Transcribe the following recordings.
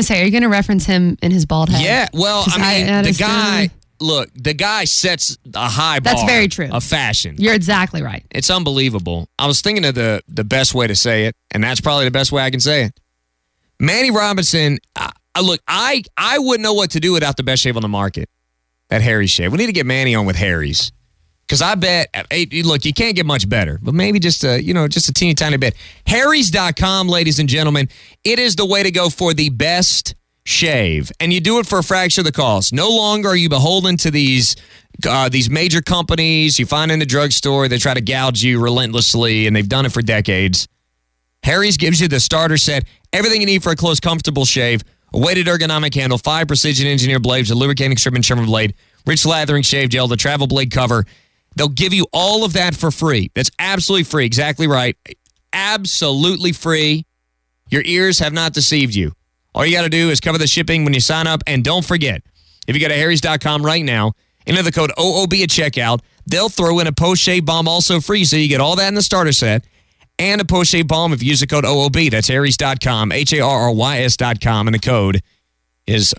going to say, are you going to reference him in his bald head? Yeah, well, the guy sets a high bar. That's very true. Of fashion. You're exactly right. It's unbelievable. I was thinking of the best way to say it, and that's probably the best way I can say it. Manny Robinson, I wouldn't know what to do without the best shave on the market, that Harry's shave. We need to get Manny on with Harry's. Because I bet, look, you can't get much better, but maybe just a teeny tiny bit. Harrys.com, ladies and gentlemen, it is the way to go for the best shave. And you do it for a fraction of the cost. No longer are you beholden to these major companies you find in the drugstore. They try to gouge you relentlessly, and they've done it for decades. Harry's gives you the starter set, everything you need for a close, comfortable shave, a weighted ergonomic handle, 5 precision engineered blades, a lubricating strip and trimmer blade, rich lathering shave gel, the travel blade cover. They'll give you all of that for free. That's absolutely free. Exactly right. Absolutely free. Your ears have not deceived you. All you got to do is cover the shipping when you sign up. And don't forget, if you go to Harrys.com right now, enter the code OOB at checkout, they'll throw in a post-shave balm also free. So you get all that in the starter set and a post-shave balm if you use the code OOB. That's Harrys.com, HARRYS.com, and the code is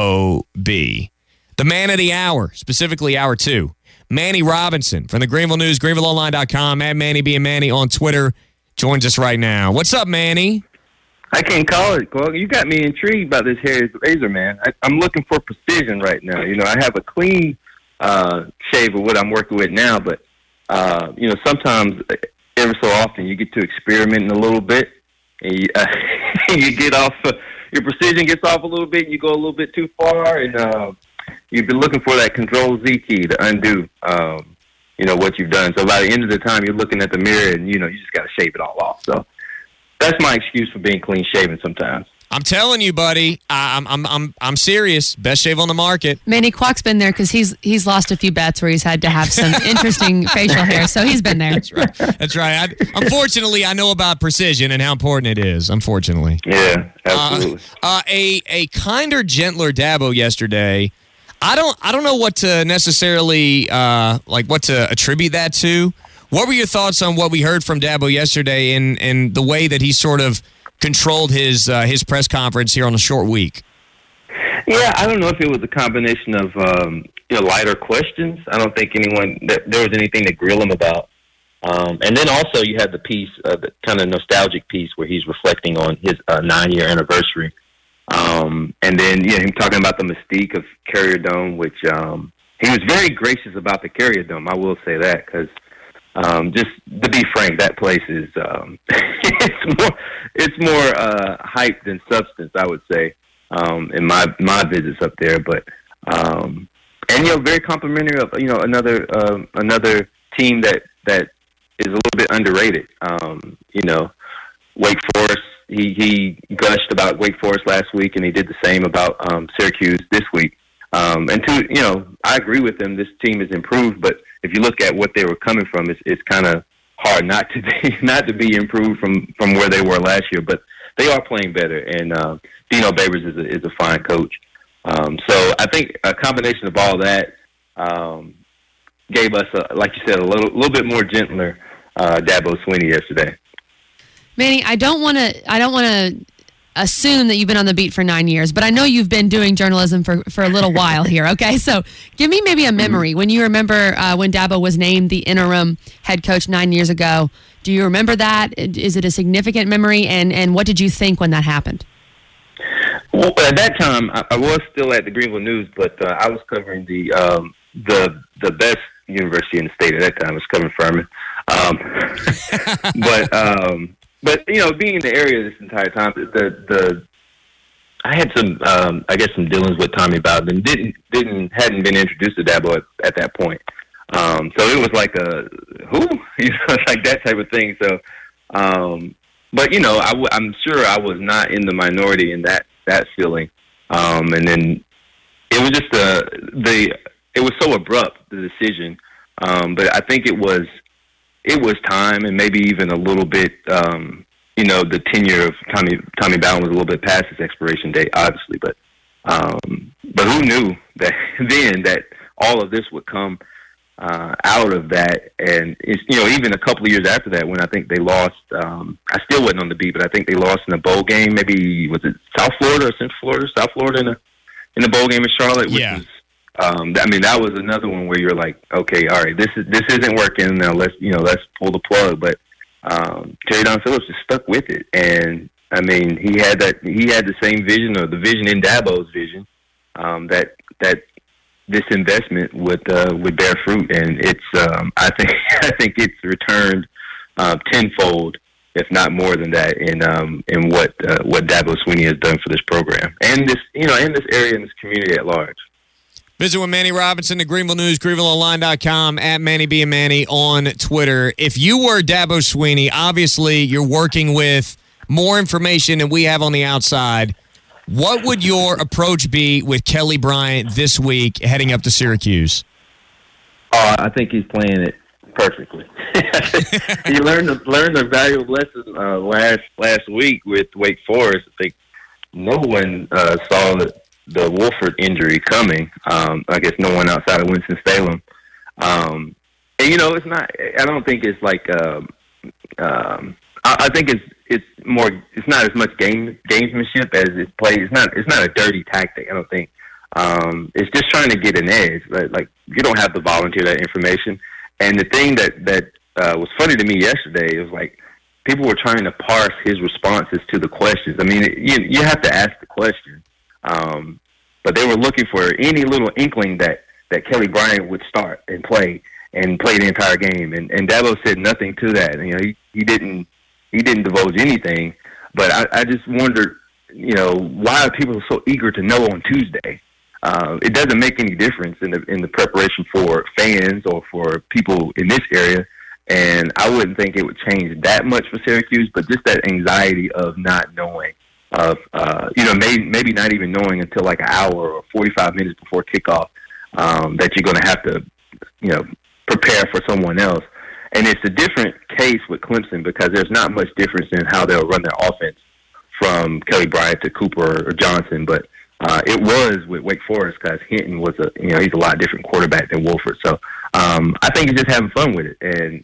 OOB. The man of the hour, specifically hour 2. Manny Robinson from the Greenville News, GreenvilleOnline.com, at Manny being Manny on Twitter, joins us right now. What's up, Manny? I can't call it. Well, you got me intrigued by this Harry's razor, man. I'm looking for precision right now. I have a clean shave of what I'm working with now, but, sometimes, every so often, you get to experimenting a little bit, and you get off, your precision gets off a little bit, and you go a little bit too far, and you've been looking for that Control-Z key to undo, what you've done. So by the end of the time, you're looking at the mirror, and, you just got to shave it all off. So that's my excuse for being clean-shaven sometimes. I'm telling you, buddy, I'm serious. Best shave on the market. Manny Kwok's been there because he's lost a few bets where he's had to have some interesting facial hair, so he's been there. That's right. Unfortunately, I know about precision and how important it is. Unfortunately. Yeah, absolutely. A kinder, gentler Dabo yesterday. I don't know what to necessarily what to attribute that to. What were your thoughts on what we heard from Dabo yesterday and the way that he sort of controlled his press conference here on a short week? Yeah, I don't know if it was a combination of lighter questions. I don't think there was anything to grill him about. And then also you had the piece, the kind of nostalgic piece where he's reflecting on his 9-year anniversary. And then, him talking about the mystique of Carrier Dome, which he was very gracious about the Carrier Dome. I will say that because just to be frank, that place is it's more hype than substance, I would say, in my visits up there. But and very complimentary of another team that is a little bit underrated. Wake Forest. He gushed about Wake Forest last week, and he did the same about Syracuse this week. I agree with him. This team has improved, but if you look at what they were coming from, it's kind of hard not to be improved from where they were last year. But they are playing better, and Dino Babers is a fine coach. So I think a combination of all that gave us, like you said, a little bit more gentler Dabo Swinney yesterday. Manny, I don't want to assume that you've been on the beat for 9 years, but I know you've been doing journalism for a little while here, okay? So give me maybe a memory. When you remember when Dabo was named the interim head coach 9 years ago, do you remember that? Is it a significant memory? And what did you think when that happened? Well, at that time, I was still at the Greenville News, but I was covering the best university in the state at that time. I was covering Furman. But being in the area this entire time, I had some dealings with Tommy Bowden. Hadn't been introduced to Dabo at that point. So it was like like that type of thing. So, but I'm sure I was not in the minority in that feeling. And then it was just it was so abrupt, the decision. But I think it was time, and maybe even a little bit, the tenure of Tommy Bowden was a little bit past his expiration date, obviously. But who knew that then that all of this would come out of that. And it's, even a couple of years after that, when I think they lost, I still wasn't on the beat, but I think they lost in a bowl game. Maybe was it South Florida or Central Florida? South Florida in the bowl game in Charlotte, which was. That was another one where you're like, okay, all right, this isn't working now. Let's pull the plug. But Terry Don Phillips just stuck with it, and I mean, he had the same vision, or the vision in Dabo's vision, that this investment would bear fruit, and it's I think it's returned tenfold, if not more than that, in what Dabo Swinney has done for this program and this area and this community at large. Visit with Manny Robinson at Greenville News, GreenvilleOnline.com, at Manny B. and Manny on Twitter. If you were Dabo Swinney, obviously you're working with more information than we have on the outside. What would your approach be with Kelly Bryant this week heading up to Syracuse? I think he's playing it perfectly. He learned a valuable lesson last week with Wake Forest. I think no one saw the Wolford injury coming. I guess no one outside of Winston-Salem. And it's not. I don't think it's like. I think it's more. It's not as much gamesmanship as it's played. It's not a dirty tactic. I don't think. It's just trying to get an edge. Like you don't have to volunteer that information. And the thing that was funny to me yesterday was like people were trying to parse his responses to the questions. I mean, you have to ask the question. But they were looking for any little inkling that Kelly Bryant would start and play the entire game. And Dabo said nothing to that. He didn't divulge anything. But I just wondered, why are people so eager to know on Tuesday? It doesn't make any difference in the preparation for fans or for people in this area. And I wouldn't think it would change that much for Syracuse, but just that anxiety of not knowing. Of maybe not even knowing until like an hour or 45 minutes before kickoff that you're going to have to prepare for someone else. And it's a different case with Clemson because there's not much difference in how they'll run their offense from Kelly Bryant to Cooper or Johnson, but it was with Wake Forest because Hinton was he's a lot different quarterback than Wolford. So I think he's just having fun with it, and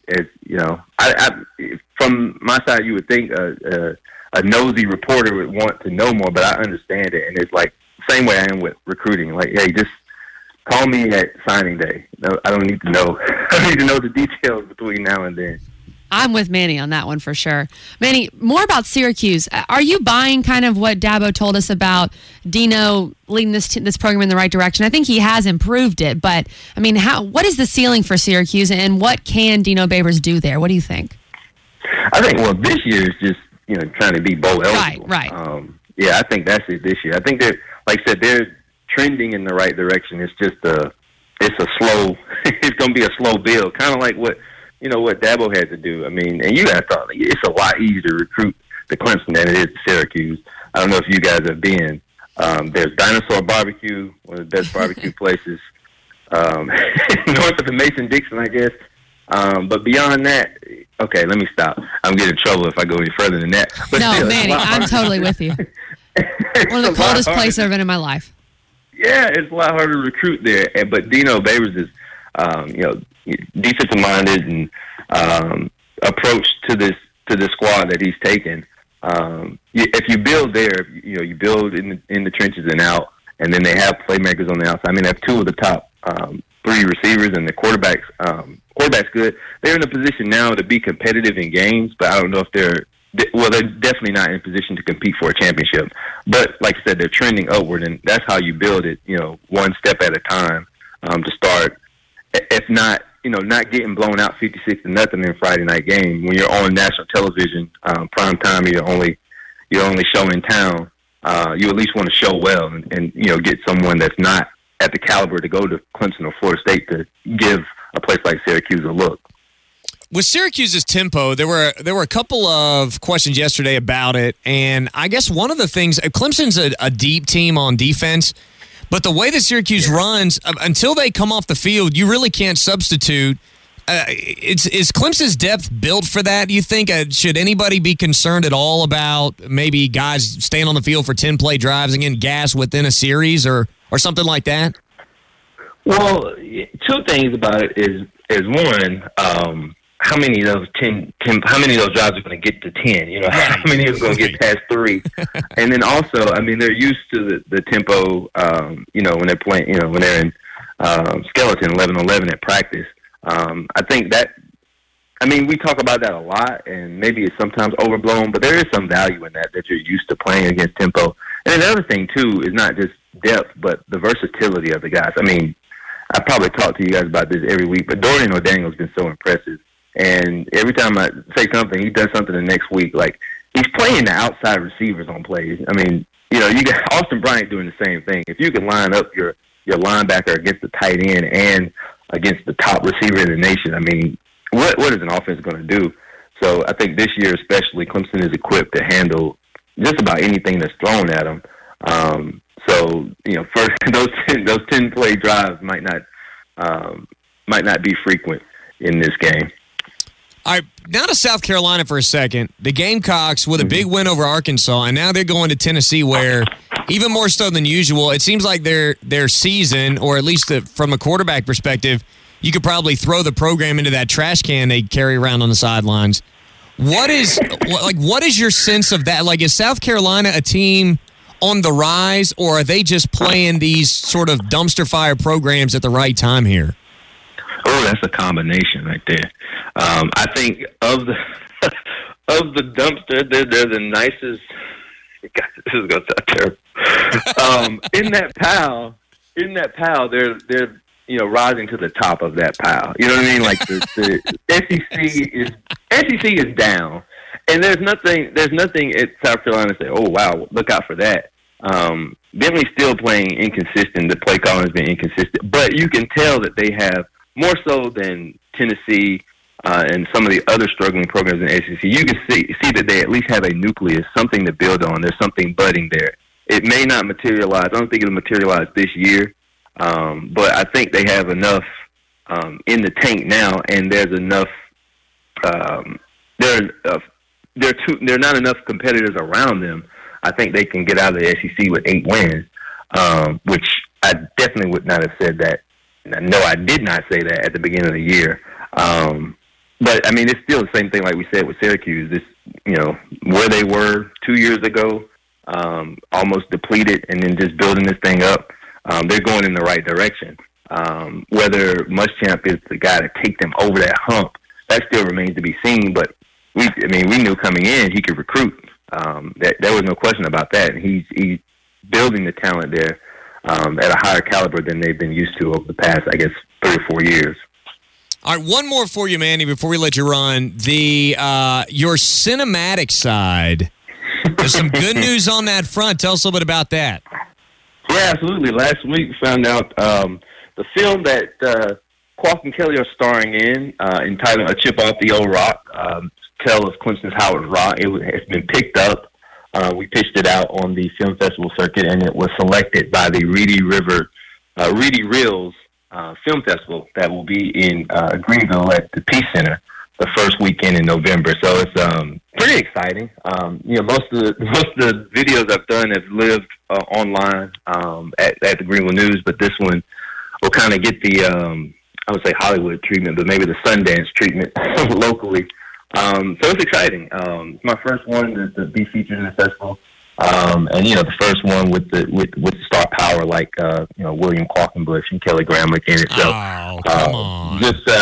it's from my side you would think a nosy reporter would want to know more, but I understand it. And it's like same way I am with recruiting. Like, hey, just call me at signing day. No, I don't need to know. I don't need to know the details between now and then. I'm with Manny on that one for sure. Manny, more about Syracuse. Are you buying kind of what Dabo told us about Dino leading this program in the right direction? I think he has improved it, but I mean, what is the ceiling for Syracuse, and what can Dino Babers do there? What do you think? I think this year is just trying to be bowl eligible. Right. I think that's it this year. I think that, like I said, they're trending in the right direction. It's just it's going to be a slow build, kind of like what Dabo had to do. I mean, and you guys thought it's a lot easier to recruit to Clemson than it is to Syracuse. I don't know if you guys have been. There's Dinosaur Barbecue, one of the best barbecue places north of the Mason-Dixon, I guess. But beyond that, okay, let me stop. I'm getting in trouble if I go any further than that. But no, still, Manny, I'm totally with you. One of the coldest places I've been in my life. Yeah, it's a lot harder to recruit there. But Dino Babers is, defensive minded and approach to this squad that he's taken. If you build there, you build in the trenches and out, and then they have playmakers on the outside. I mean, they have two of the top three receivers, and the quarterback's good. They're in a position now to be competitive in games, but I don't know if they're definitely not in a position to compete for a championship. But like I said, they're trending upward, and that's how you build it, one step at a time to start. If not, not getting blown out 56-0 in a Friday night game when you're on national television, prime time, you're only show in town. You at least want to show well and get someone that's not at the caliber to go to Clemson or Florida State to give a place like Syracuse a look. With Syracuse's tempo, there were a couple of questions yesterday about it, and I guess one of the things, Clemson's a deep team on defense, but the way that Syracuse runs, until they come off the field, you really can't substitute. Is Clemson's depth built for that, you think? Should anybody be concerned at all about maybe guys staying on the field for 10-play drives and getting gas within a series or something like that? Well, two things about it is one, how many of those how many of those drives are going to get to 10? You know, how many are going to get past 3? And then also, I mean, they're used to the tempo. You know, when they're playing, you know, when they're in skeleton 11-11 at practice. I think that. I mean, we talk about that a lot, and maybe it's sometimes overblown, but there is some value in that you're used to playing against tempo. And another thing, too, is not just depth, but the versatility of the guys. I mean, I probably talk to you guys about this every week, but Dorian O'Daniel's been so impressive. And every time I say something, he does something the next week. Like, he's playing the outside receivers on plays. I mean, you know, you got Austin Bryant doing the same thing. If you can line up your linebacker against the tight end and against the top receiver in the nation, I mean, what is an offense going to do? So I think this year especially, Clemson is equipped to handle just about anything that's thrown at them. So, you know, first those 10 play drives might not be frequent in this game. All right, now to South Carolina for a second. The Gamecocks with a big win over Arkansas, and now they're going to Tennessee where, even more so than usual, it seems like their season, or at least from a quarterback perspective, you could probably throw the program into that trash can they carry around on the sidelines. What is your sense of that? Like, is South Carolina a team on the rise, or are they just playing these sort of dumpster fire programs at the right time here? Oh, that's a combination right there. I think of the dumpster, they're the nicest. God, this is going to sound terrible. In that pile, they're you know, rising to the top of that pile. You know what I mean? Like the SEC is down, and there's nothing at South Carolina to say, oh wow, look out for that. Bentley's still playing inconsistent. The play calling has been inconsistent, but you can tell that they have more so than Tennessee and some of the other struggling programs in the SEC. You can see that they at least have a nucleus, something to build on. There's something budding there. It may not materialize. I don't think it'll materialize this year. But I think they have enough in the tank now, and there's enough. There are not enough competitors around them. I think they can get out of the SEC with 8 wins, which I definitely would not have said that. No, I did not say that at the beginning of the year. But I mean, it's still the same thing like we said with Syracuse. This, you know, where they were 2 years ago, almost depleted, and then just building this thing up. They're going in the right direction. Whether Muschamp is the guy to take them over that hump, that still remains to be seen. But we knew coming in he could recruit. There was no question about that. And he's building the talent there at a higher caliber than they've been used to over the past, I guess, 3 or 4 years. All right, one more for you, Manny, before we let you run. Your cinematic side. There's some good news on that front. Tell us a little bit about that. Yeah, absolutely. Last week we found out the film that Kwok and Kelly are starring in, entitled A Chip Off the Old Rock, tell of Clemson's Howard Rock. It's been picked up. We pitched it out on the film festival circuit, and it was selected by the Reedy Reels Film Festival that will be in Greenville at the Peace Center the first weekend in November. So it's pretty exciting. You know, most of the videos I've done have lived online at the Greenville News, but this one will kind of get the I would say Hollywood treatment, but maybe the Sundance treatment locally. So it's exciting. It's my first one to be featured in the festival, and you know, the first one with the star power like you know, William Qualkenbush and Kelly Gramlich in it. So come on.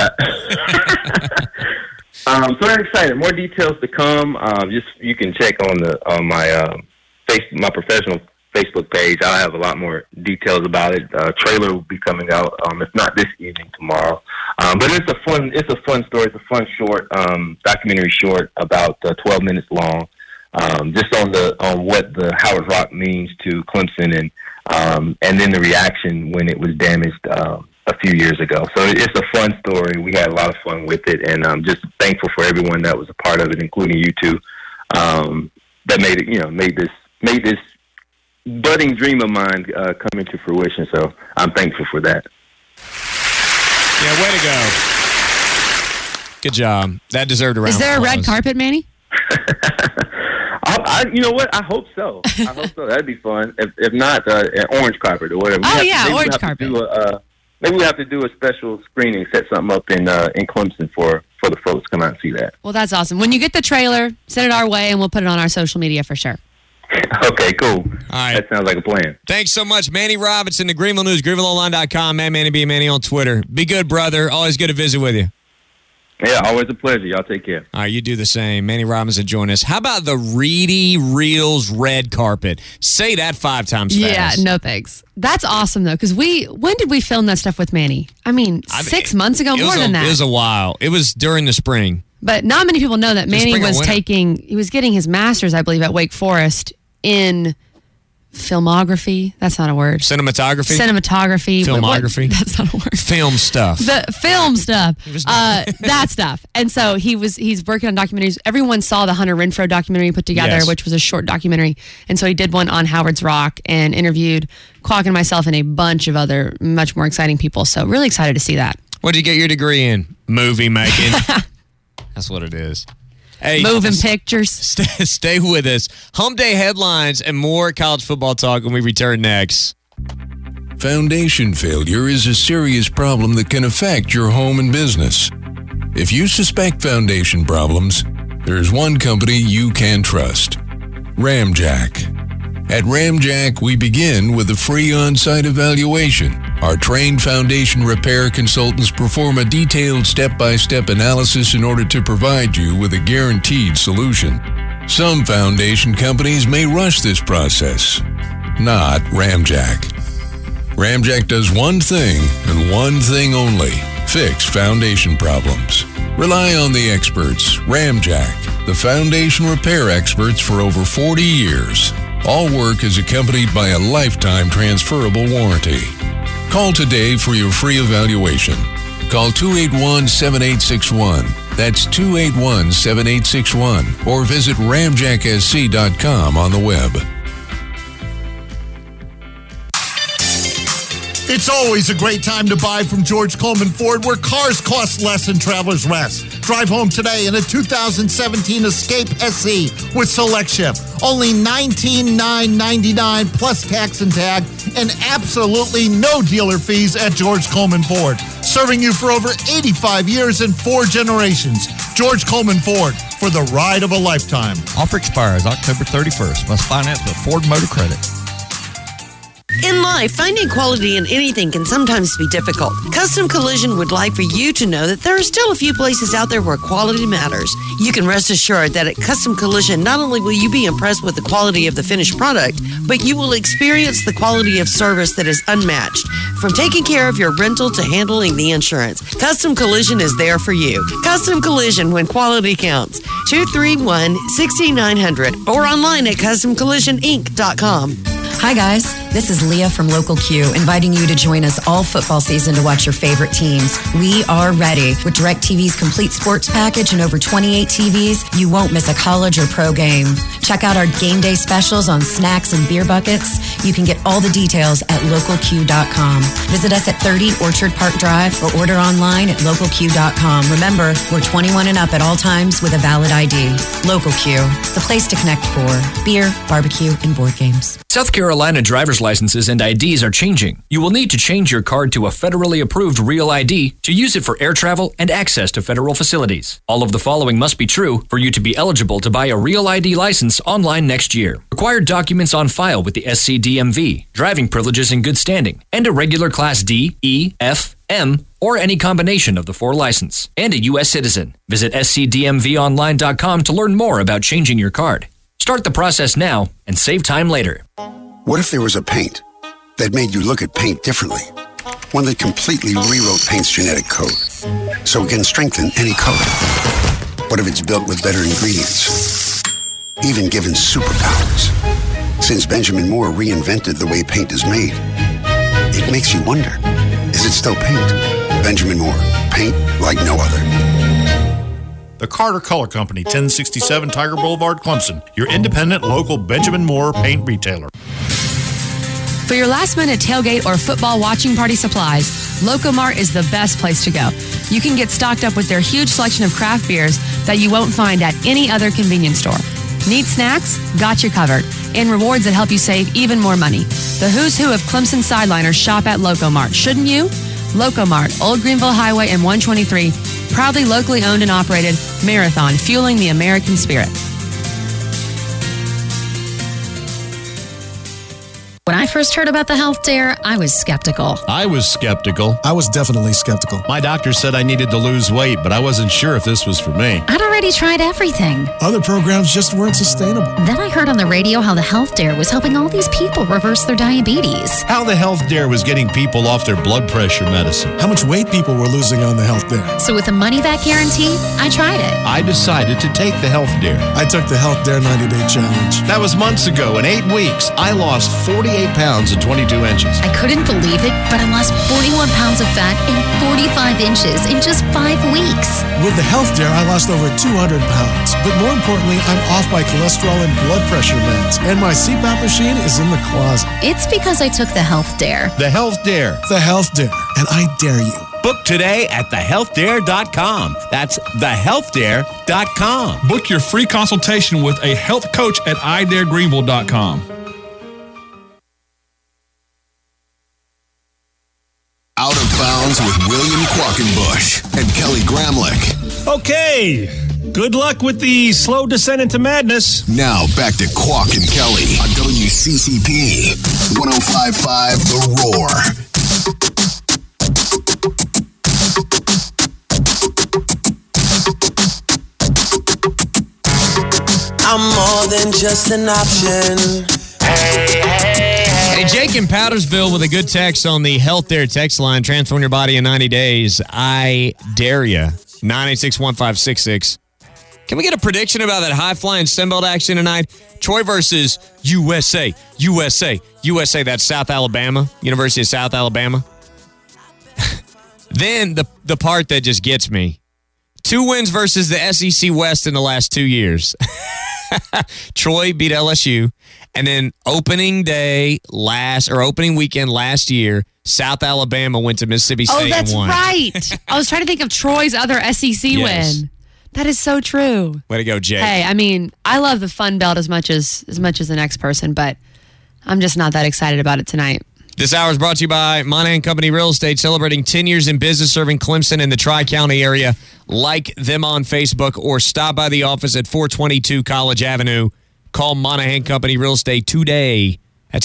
So very excited. More details to come. Just you can check on my my professional Facebook page. I'll have a lot more details about it. Trailer will be coming out, if not this evening, tomorrow. But it's a fun story. It's a fun short, documentary short, about 12 minutes long. Just on what the Howard Rock means to Clemson, and then the reaction when it was damaged a few years ago. So it's a fun story. We had a lot of fun with it, and I'm just thankful for everyone that was a part of it, including you two, that made it. You know, made this budding dream of mine come into fruition. So I'm thankful for that. Yeah, way to go. Good job. That deserved a round of applause. Is there a red carpet, Manny? You know what? I hope so. That'd be fun. If not, an orange carpet or whatever. Orange carpet. maybe we have to do a special screening, set something up in Clemson for the folks to come out and see that. Well, that's awesome. When you get the trailer, send it our way, and we'll put it on our social media for sure. Okay, cool. All right. That sounds like a plan. Thanks so much, Manny Robinson, the Greenville News, GreenvilleOnline.com, Manny B. Manny on Twitter. Be good, brother. Always good to visit with you. Yeah, always a pleasure. Y'all take care. All right, you do the same. Manny Robinson, join us. How about the Reedy Reels red carpet? Say that 5 times fast. Yeah, no thanks. That's awesome, though, because when did we film that stuff with Manny? I mean, 6 months ago, more than that. It was a while. It was during the spring. But not many people know that Manny was getting his master's, I believe, at Wake Forest in filmography. That's not a word. Cinematography? Filmography. That's not a word. Film stuff. The film stuff. That stuff. And so he's working on documentaries. Everyone saw the Hunter Renfrow documentary he put together, which was a short documentary. And so he did one on Howard's Rock and interviewed Quack and myself and a bunch of other much more exciting people. So really excited to see that. What did you get your degree in? Movie making. That's what it is. Hey, moving pictures. Stay with us. Hump Day headlines and more college football talk when we return next. Foundation failure is a serious problem that can affect your home and business. If you suspect foundation problems, there's one company you can trust: Ramjack. At Ramjack, we begin with a free on-site evaluation. Our trained foundation repair consultants perform a detailed step-by-step analysis in order to provide you with a guaranteed solution. Some foundation companies may rush this process. Not Ramjack. Ramjack does one thing and one thing only: fix foundation problems. Rely on the experts. Ramjack, the foundation repair experts for over 40 years. All work is accompanied by a lifetime transferable warranty. Call today for your free evaluation. Call 281-7861. That's 281-7861. Or visit ramjacksc.com on the web. It's always a great time to buy from George Coleman Ford, where cars cost less and travelers rest. Drive home today in a 2017 Escape SE with Select Shift. Only $19,999 plus tax and tag, and absolutely no dealer fees at George Coleman Ford. Serving you for over 85 years and 4 generations. George Coleman Ford, for the ride of a lifetime. Offer expires October 31st. Must finance with Ford Motor Credit. In life, finding quality in anything can sometimes be difficult. Custom Collision would like for you to know that there are still a few places out there where quality matters. You can rest assured that at Custom Collision, not only will you be impressed with the quality of the finished product, but you will experience the quality of service that is unmatched. From taking care of your rental to handling the insurance, Custom Collision is there for you. Custom Collision, when quality counts. 231-6900 or online at CustomCollisionInc.com. Hi guys, this is Leah from Local Q, inviting you to join us all football season to watch your favorite teams. We are ready. With DirecTV's complete sports package and over 28 TVs, you won't miss a college or pro game. Check out our game day specials on snacks and beer buckets. You can get all the details at localq.com. Visit us at 30 Orchard Park Drive or order online at localq.com. Remember, we're 21 and up at all times with a valid ID. Local Q, the place to connect for beer, barbecue, and board games. South Carolina driver's licenses and IDs are changing. You will need to change your card to a federally approved Real ID to use it for air travel and access to federal facilities. All of the following must be true for you to be eligible to buy a Real ID license online next year. Required documents on file with the SCDMV, driving privileges in good standing, and a regular Class D, E, F, M, or any combination of the 4 license, and a U.S. citizen. Visit scdmvonline.com to learn more about changing your card. Start the process now and save time later. What if there was a paint that made you look at paint differently? One that completely rewrote paint's genetic code so it can strengthen any color. What if it's built with better ingredients, even given superpowers? Since Benjamin Moore reinvented the way paint is made, it makes you wonder, is it still paint? Benjamin Moore, paint like no other. The Carter Color Company, 1067 Tiger Boulevard, Clemson. Your independent local Benjamin Moore paint retailer. For your last-minute tailgate or football watching party supplies, Locomart is the best place to go. You can get stocked up with their huge selection of craft beers that you won't find at any other convenience store. Need snacks? Got you covered. And rewards that help you save even more money. The who's who of Clemson sideliners shop at Locomart. Shouldn't you? Locomart, Old Greenville Highway and 123. Proudly locally owned and operated. Marathon, fueling the American spirit. When I first heard about the health dare, I was skeptical. I was skeptical. I was definitely skeptical. My doctor said I needed to lose weight, but I wasn't sure if this was for me. I'd already tried everything. Other programs just weren't sustainable. Then I heard on the radio how the health dare was helping all these people reverse their diabetes. How the health dare was getting people off their blood pressure medicine. How much weight people were losing on the health dare. So with a money-back guarantee, I tried it. I decided to take the health dare. I took the health dare 90-day challenge. That was months ago. In 8 weeks, I lost 48 pounds and 22 inches. I couldn't believe it, but I lost 41 pounds of fat and 45 inches in just 5 weeks. With the health dare, I lost over 200 pounds. But more importantly, I'm off my cholesterol and blood pressure meds. And my CPAP machine is in the closet. It's because I took the health dare. The health dare. The health dare. And I dare you. Book today at thehealthdare.com. That's thehealthdare.com. Book your free consultation with a health coach at idaregreenville.com. Out of Bounds with William Quackenbush and Kelly Gramlich. Okay, good luck with the slow descent into madness. Now back to Quack and Kelly on WCCP 105.5 The Roar. I'm more than just an option. Hey, Jake in Powdersville with a good text on the Health Dare text line. Transform your body in 90 days. I dare you. 986-1566. Can we get a prediction about that high-flying Sunbelt action tonight? Troy versus USA. USA, that's South Alabama. University of South Alabama. Then the part that just gets me. 2 wins versus the SEC West in the last 2 years. Troy beat LSU. And then opening weekend last year, South Alabama went to Mississippi State and won. Oh, that's right. I was trying to think of Troy's other SEC win. That is so true. Way to go, Jake. Hey, I mean, I love the Fun Belt as much as the next person, but I'm just not that excited about it tonight. This hour is brought to you by Monahan Company Real Estate, celebrating 10 years in business serving Clemson and the Tri-County area. Like them on Facebook or stop by the office at 422 College Avenue. Call Monahan Company Real Estate today at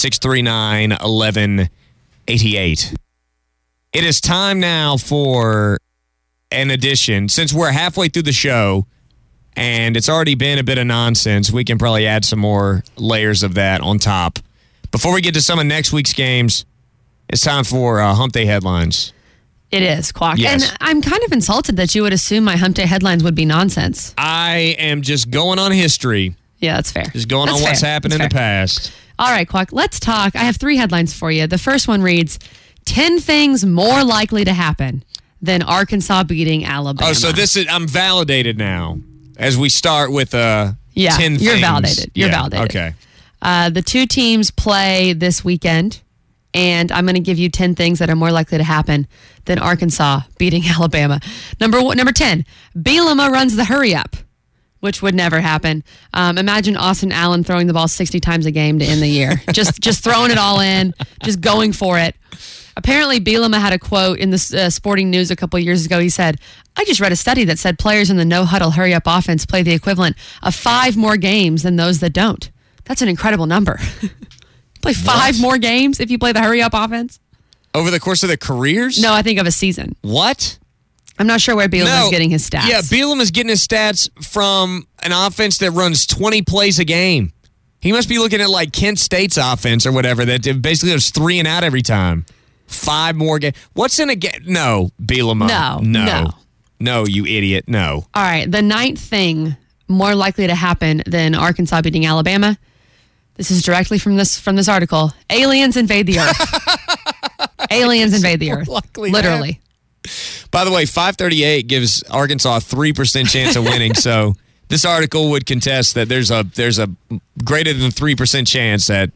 639-1188. It is time now for an addition. Since we're halfway through the show and it's already been a bit of nonsense, we can probably add some more layers of that on top. Before we get to some of next week's games, it's time for Hump Day headlines. It is, Quack. Yes. And I'm kind of insulted that you would assume my Hump Day headlines would be nonsense. I am just going on history. Yeah, that's fair. Just going on what's happened in the past. All right, Quack, let's talk. I have 3 headlines for you. The first one reads, 10 things more likely to happen than Arkansas beating Alabama. Oh, so I'm validated now as we start with 10 things. You're validated. You're validated. Okay. The 2 teams play this weekend, and I'm going to give you 10 things that are more likely to happen than Arkansas beating Alabama. Number 10, Bielema runs the hurry up, which would never happen. Imagine Austin Allen throwing the ball 60 times a game to end the year. just throwing it all in, just going for it. Apparently, Bielema had a quote in the Sporting News a couple years ago. He said, I just read a study that said players in the no-huddle hurry-up offense play the equivalent of 5 more games than those that don't. That's an incredible number. Play 5 more games if you play the hurry-up offense? Over the course of their careers? No, I think of a season. What? I'm not sure where Bielema's getting his stats. Yeah, Bielema's getting his stats from an offense that runs 20 plays a game. He must be looking at like Kent State's offense or whatever that basically there's 3 and out every time. 5 more games. What's in a game? No, Bielema. No, you idiot. No. All right, the 9th thing more likely to happen than Arkansas beating Alabama. This is directly from this article. Aliens invade the earth. Aliens invade the earth. Literally. By the way, 538 gives Arkansas a 3% chance of winning. So this article would contest that there's a greater than 3% chance that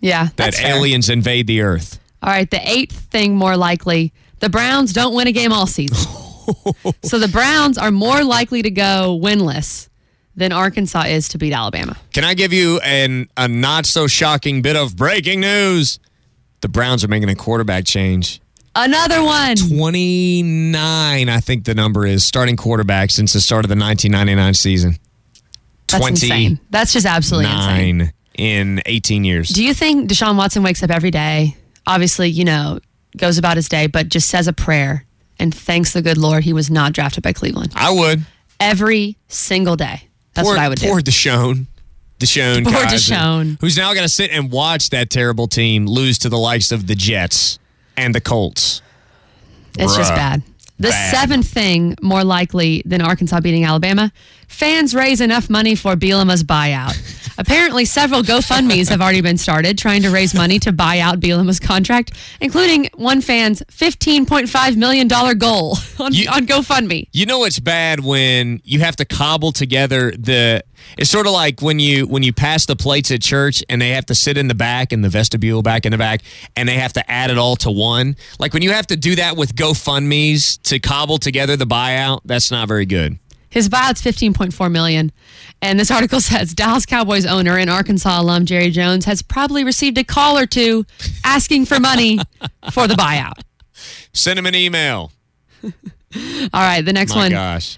aliens invade the earth. All right, the 8th thing more likely, the Browns don't win a game all season. So the Browns are more likely to go winless than Arkansas is to beat Alabama. Can I give you a not so shocking bit of breaking news? The Browns are making a quarterback change. Another one. 29, I think the number is, starting quarterback since the start of the 1999 season. That's insane. That's just absolutely insane. 9 in 18 years. Do you think Deshaun Watson wakes up every day, obviously, goes about his day, but just says a prayer and thanks the good Lord he was not drafted by Cleveland? I would. Every single day. That's what I would do. Poor Deshaun. Deshaun Poor Kaiser, Deshaun. who's now going to sit and watch that terrible team lose to the likes of the Jets and the Colts. It's just bad. The seventh thing more likely than Arkansas beating Alabama, fans raise enough money for Bielema's buyout. Apparently, several GoFundMes have already been started trying to raise money to buy out Bielema's contract, including one fan's $15.5 million goal on GoFundMe. You know it's bad when you have to cobble together it's sort of like when you pass the plates at church and they have to sit in the back, in the vestibule back in the back, and they have to add it all to one. Like when you have to do that with GoFundMes to cobble together the buyout, that's not very good. His buyout's $15.4 million. And this article says Dallas Cowboys owner and Arkansas alum Jerry Jones has probably received a call or two asking for money for the buyout. Send him an email. All right, the next one. My gosh.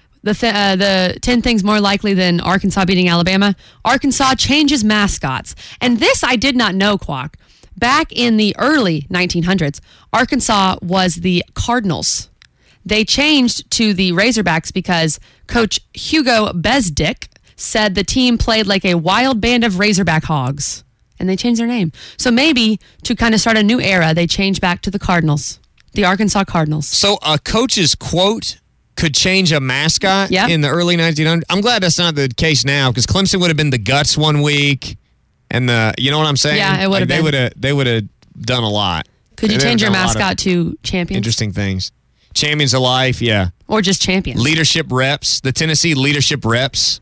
The 10 things more likely than Arkansas beating Alabama. Arkansas changes mascots. And this I did not know, Quack. Back in the early 1900s, Arkansas was the Cardinals. They changed to the Razorbacks because Coach Hugo Besdick said the team played like a wild band of Razorback hogs. And they changed their name. So maybe to kind of start a new era, they changed back to the Cardinals, the Arkansas Cardinals. So a coach's quote could change a mascot in the early 1900s. I'm glad that's not the case now because Clemson would have been the Guts one week. And you know what I'm saying? Yeah, it would have been. They would have done a lot. Could you change your mascot to Champions? Interesting things. Champions of Life, yeah. Or just Champions. Leadership Reps, the Tennessee Leadership Reps.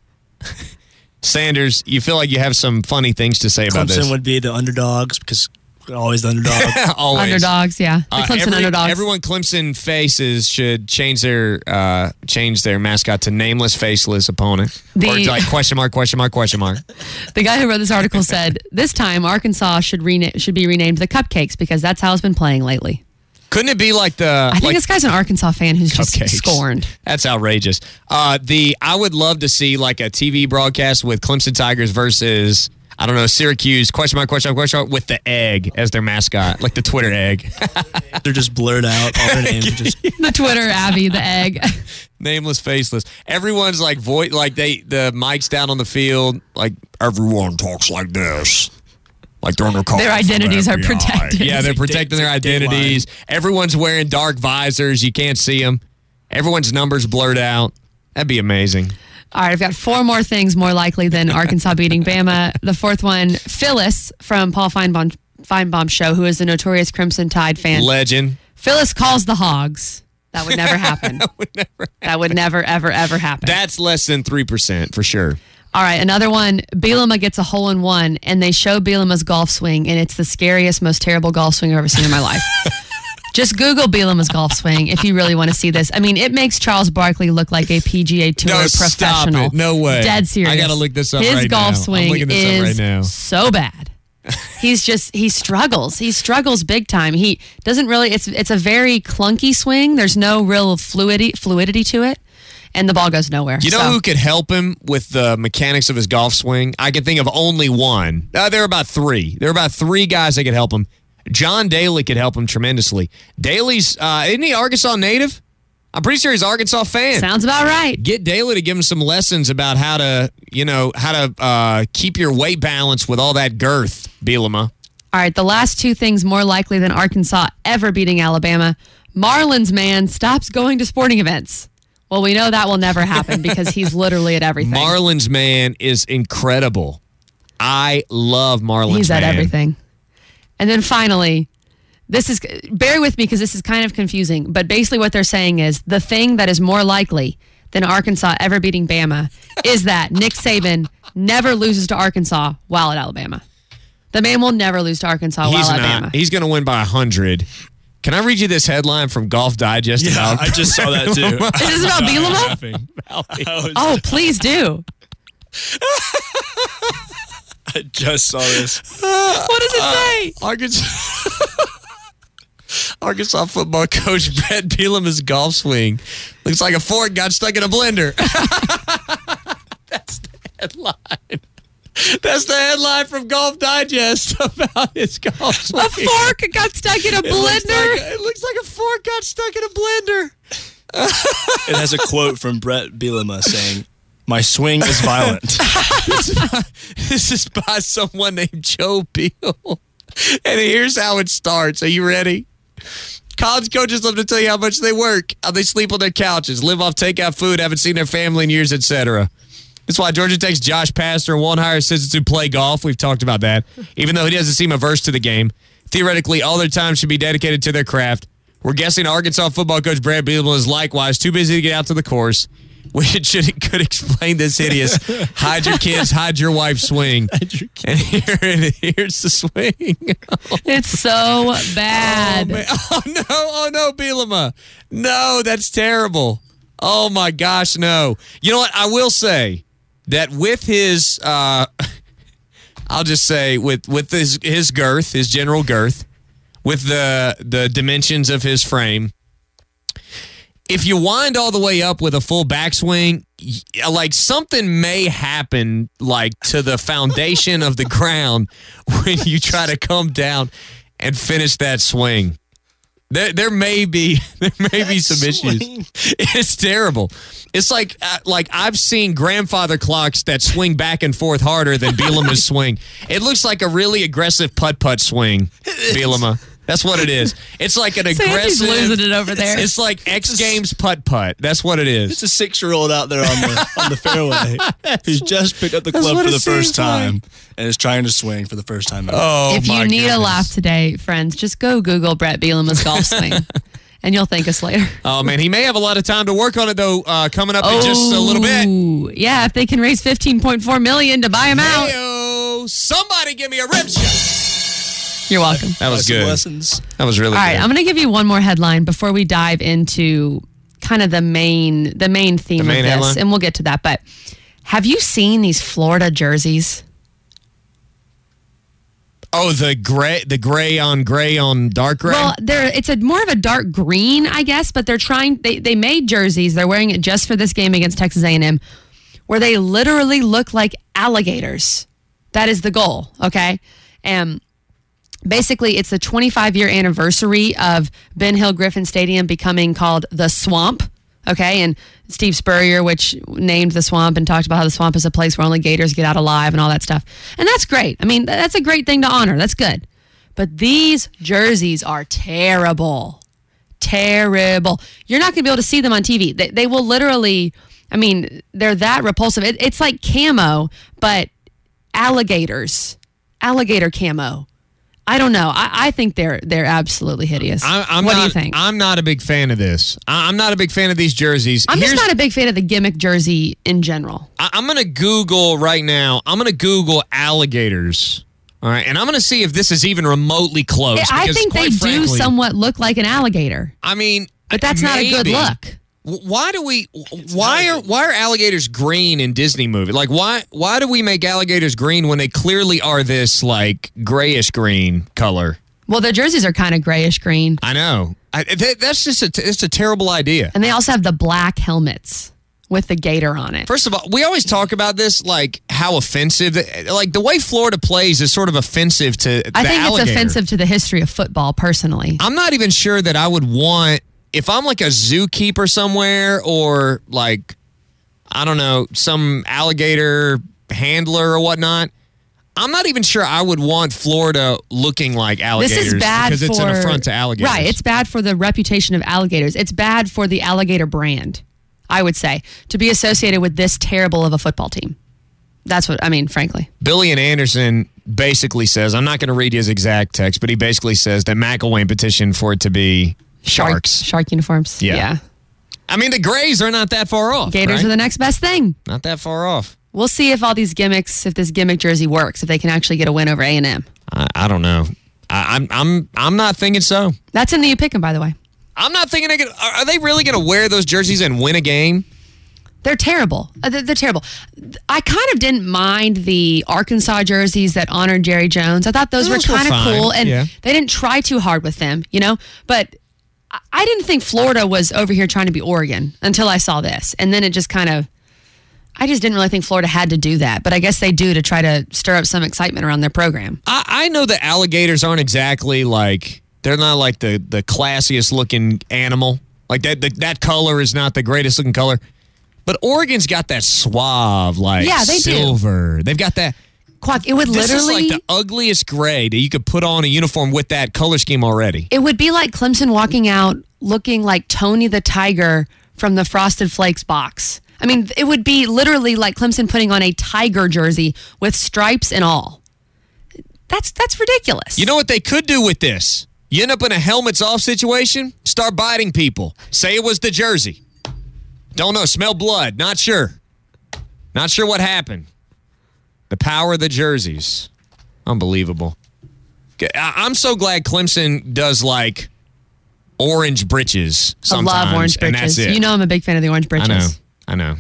Sanders, you feel like you have some funny things to say about this. Clemson would be the underdogs because we're always the underdog. Always. Underdogs, yeah. The Clemson underdogs. Everyone Clemson faces should change their mascot to Nameless Faceless Opponent. Or like question mark, question mark, question mark. The guy who wrote this article said, this time Arkansas should be renamed the Cupcakes because that's how it's been playing lately. Couldn't it be like the... I think this guy's an Arkansas fan who's just scorned. That's outrageous. I would love to see like a TV broadcast with Clemson Tigers versus, I don't know, Syracuse, question mark, question mark, question mark, with the egg as their mascot, like the Twitter egg. They're just blurred out. All their names are just... The Twitter Abby, the egg. Nameless Faceless. Everyone's like, the mic's down on the field, like, everyone talks like this. Like they're undercover. Their identities are protected. Yeah, they're protecting their identities. Everyone's wearing dark visors. You can't see them. Everyone's numbers blurred out. That'd be amazing. All right, I've got 4 more things more likely than Arkansas beating Bama. The fourth one, Phyllis from Paul Feinbaum's show, who is the notorious Crimson Tide fan. Legend. Phyllis calls the Hogs. That would never happen. That would never, ever, ever happen. That's less than 3% for sure. All right, another one. Bielema gets a hole-in-one, and they show Bielema's golf swing, and it's the scariest, most terrible golf swing I've ever seen in my life. Just Google Bielema's golf swing if you really want to see this. I mean, it makes Charles Barkley look like a PGA Tour professional. Stop it. No way. Dead serious. I got to look this up right now. His golf swing is so bad. He struggles. He struggles big time. He doesn't really, it's a very clunky swing. There's no real fluidity to it. And the ball goes nowhere. You know who could help him with the mechanics of his golf swing? I can think of only one. There are about 3. There are about 3 guys that could help him. John Daly could help him tremendously. Daly's, isn't he Arkansas native? I'm pretty sure he's an Arkansas fan. Sounds about right. Get Daly to give him some lessons about how to keep your weight balance with all that girth, Bielema. All right, the last 2 things more likely than Arkansas ever beating Alabama. Marlins man stops going to sporting events. Well, we know that will never happen because he's literally at everything. Marlins man is incredible. I love Marlins man. He's at everything. And then finally, bear with me because this is kind of confusing, but basically what they're saying is the thing that is more likely than Arkansas ever beating Bama is that Nick Saban never loses to Arkansas while at Alabama. The man will never lose to Arkansas while at Alabama. He's going to win by 100. Can I read you this headline from Golf Digest? Yeah, I just saw that too. Is this about Bielema? Oh, please do. I just saw this. What does it say? Arkansas football coach Brett Bielema's golf swing looks like a fork got stuck in a blender. That's the headline. That's the headline from Golf Digest about his golf swing. A fork got stuck in a blender? It looks like a fork got stuck in a blender. It has a quote from Brett Bielema saying, "My swing is violent." This is by someone named Joe Beal. And here's how it starts. Are you ready? College coaches love to tell you how much they work, how they sleep on their couches, live off takeout food, haven't seen their family in years, etc. That's why Georgia Tech's Josh Pastner won't hire assistants who play golf. We've talked about that. Even though he doesn't seem averse to the game. Theoretically, all their time should be dedicated to their craft. We're guessing Arkansas football coach Brad Bielema is likewise too busy to get out to the course, which could explain this hideous hide your kids, hide your wife swing. And here's the swing. It's so bad. Oh no, Bielema. No, that's terrible. Oh my gosh, no. You know what? I will say that with his, I'll just say with his girth, his general girth, with the dimensions of his frame, if you wind all the way up with a full backswing, like something may happen like to the foundation of the ground when you try to come down and finish that swing. There may be some issues. It's terrible. It's like I've seen grandfather clocks that swing back and forth harder than Bielema's swing. It looks like a really aggressive putt-putt swing, Bielema. That's what it is. It's like an aggressive. Losing it over there. It's like X Games putt-putt. That's what it is. It's a 6-year-old out there on the fairway who's just picked up the club for the first time and is trying to swing for the first time ever. Oh, if you need a laugh today, friends, just go Google Brett Bielema's golf swing, and you'll thank us later. Oh, man. He may have a lot of time to work on it, though, coming up in just a little bit. Yeah, if they can raise $15.4 million to buy him out. Hey-o, somebody give me a rim shot. You're welcome. That was good. Lessons. That was really good. All right, I'm going to give you one more headline before we dive into kind of the main theme of this, headline? and we'll get to that. But have you seen these Florida jerseys? Oh, the gray on dark gray? Well, it's more of a dark green, I guess, but they made jerseys. They're wearing it just for this game against Texas A&M, where they literally look like alligators. That is the goal, okay? And basically, it's the 25-year anniversary of Ben Hill Griffin Stadium becoming called the Swamp, okay? And Steve Spurrier, which named the Swamp and talked about how the Swamp is a place where only Gators get out alive and all that stuff. And that's great. I mean, that's a great thing to honor. That's good. But these jerseys are terrible. Terrible. You're not going to be able to see them on TV. They will literally, I mean, they're that repulsive. It's like camo, but alligator camo. I don't know. I think they're absolutely hideous. What do you think? I'm not a big fan of this. I'm not a big fan of these jerseys. I'm just not a big fan of the gimmick jersey in general. I'm going to Google right now. I'm going to Google alligators. All right. And I'm going to see if this is even remotely close. I think they do somewhat look like an alligator. I mean, but that's not a good look. Why are alligators green in Disney movies? Like why do we make alligators green when they clearly are this like grayish green color? Well, their jerseys are kind of grayish green. I know. That's just it's a terrible idea. And they also have the black helmets with the gator on it. First of all, we always talk about this, like how offensive, like the way Florida plays is sort of offensive to the alligator. I think it's offensive to the history of football, personally. I'm not even sure that I would want. If I'm like a zookeeper somewhere or like, I don't know, some alligator handler or whatnot, I'm not even sure I would want Florida looking like alligators. This is bad because it's an affront to alligators. Right, it's bad for the reputation of alligators. It's bad for the alligator brand, I would say, to be associated with this terrible of a football team. That's what, I mean, frankly. Billy and Anderson basically says, I'm not going to read his exact text, but he basically says that McElwain petitioned for it to be Sharks. Shark uniforms. Yeah. I mean, the Grays are not that far off. Gators are the next best thing. Not that far off. We'll see if all these gimmicks, if this gimmick jersey works, if they can actually get a win over A&M. I don't know. I'm not thinking so. That's in the you pick 'em, by the way. I'm not thinking are they really going to wear those jerseys and win a game? They're terrible. They're terrible. I kind of didn't mind the Arkansas jerseys that honored Jerry Jones. I thought those were kind of cool, and they didn't try too hard with them, But I didn't think Florida was over here trying to be Oregon until I saw this. And then it just kind of, I just didn't really think Florida had to do that. But I guess they do to try to stir up some excitement around their program. I know the alligators aren't exactly they're not like the classiest looking animal. Like that color is not the greatest looking color. But Oregon's got that suave, they silver. Do. They've got that. Quack, it would literally... This is like the ugliest gray that you could put on a uniform with that color scheme already. It would be like Clemson walking out looking like Tony the Tiger from the Frosted Flakes box. I mean, it would be literally like Clemson putting on a Tiger jersey with stripes and all. That's ridiculous. You know what they could do with this? You end up in a helmets off situation, start biting people. Say it was the jersey. Don't know. Smell blood. Not sure. Not sure what happened. The power of the jerseys. Unbelievable. I'm so glad Clemson does orange breeches sometimes. I love orange breeches. And that's it. You know I'm a big fan of the orange breeches. I know.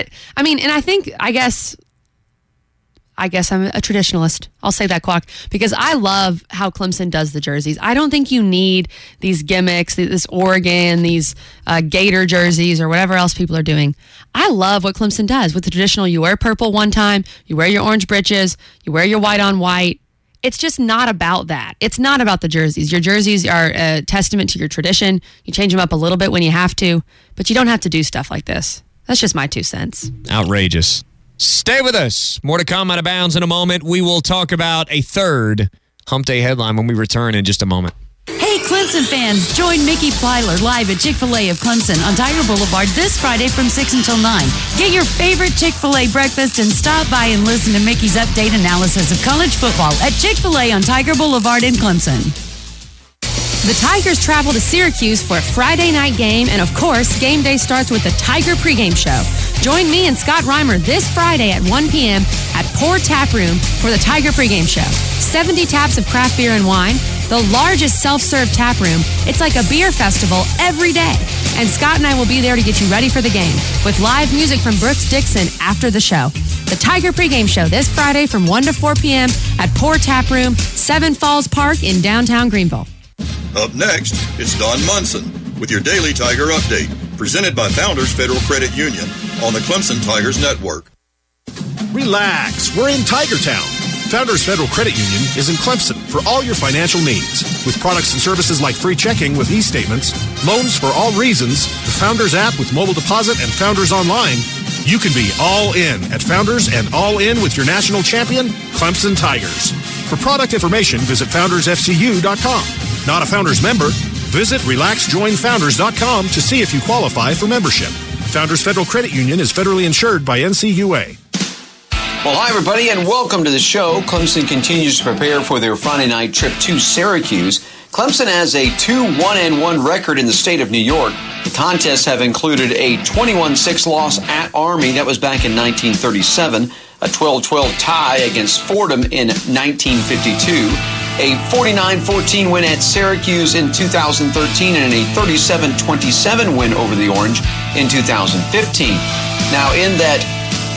I guess I'm a traditionalist. I'll say that, Quack, because I love how Clemson does the jerseys. I don't think you need these gimmicks, this Oregon, these Gator jerseys, or whatever else people are doing. I love what Clemson does with the traditional. You wear purple one time, you wear your orange breeches, you wear your white on white. It's just not about that. It's not about the jerseys. Your jerseys are a testament to your tradition. You change them up a little bit when you have to, but you don't have to do stuff like this. That's just my 2 cents. Outrageous. Stay with us. More to come out of bounds in a moment. We will talk about a third Hump Day headline when we return in just a moment. Hey, Clemson fans, join Mickey Plyler live at Chick-fil-A of Clemson on Tiger Boulevard this Friday from 6 until 9. Get your favorite Chick-fil-A breakfast and stop by and listen to Mickey's update analysis of college football at Chick-fil-A on Tiger Boulevard in Clemson. The Tigers travel to Syracuse for a Friday night game, and of course, game day starts with the Tiger pregame show. Join me and Scott Reimer this Friday at 1 p.m. at Pour Tap Room for the Tiger pregame show. 70 taps of craft beer and wine, the largest self-serve tap room. It's like a beer festival every day. And Scott and I will be there to get you ready for the game with live music from Brooks Dixon after the show. The Tiger pregame show this Friday from 1 to 4 p.m. at Pour Tap Room, 7 Falls Park in downtown Greenville. Up next, it's Don Munson with your Daily Tiger Update, presented by Founders Federal Credit Union on the Clemson Tigers Network. Relax, we're in Tiger Town. Founders Federal Credit Union is in Clemson for all your financial needs. With products and services like free checking with e-statements, loans for all reasons, the Founders app with mobile deposit, and Founders Online, you can be all in at Founders and all in with your national champion, Clemson Tigers. For product information, visit foundersfcu.com. Not a Founders member? Visit relaxjoinfounders.com to see if you qualify for membership. Founders Federal Credit Union is federally insured by NCUA. Well, hi, everybody, and welcome to the show. Clemson continues to prepare for their Friday night trip to Syracuse. Clemson has a 2-1-1 record in the state of New York. The contests have included a 21-6 loss at Army. That was back in 1937. A 12-12 tie against Fordham in 1952. A 49-14 win at Syracuse in 2013 and a 37-27 win over the Orange in 2015. Now, in that